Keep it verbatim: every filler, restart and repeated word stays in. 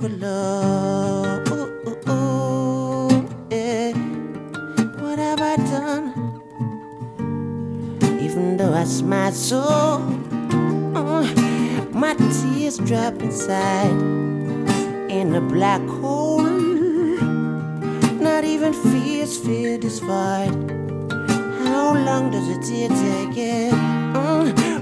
with love. Ooh, ooh, ooh, yeah. What have I done? Even though I smile so, uh, my tears drop inside in a black hole. Not even fears feel this void. How long does it take? Yeah.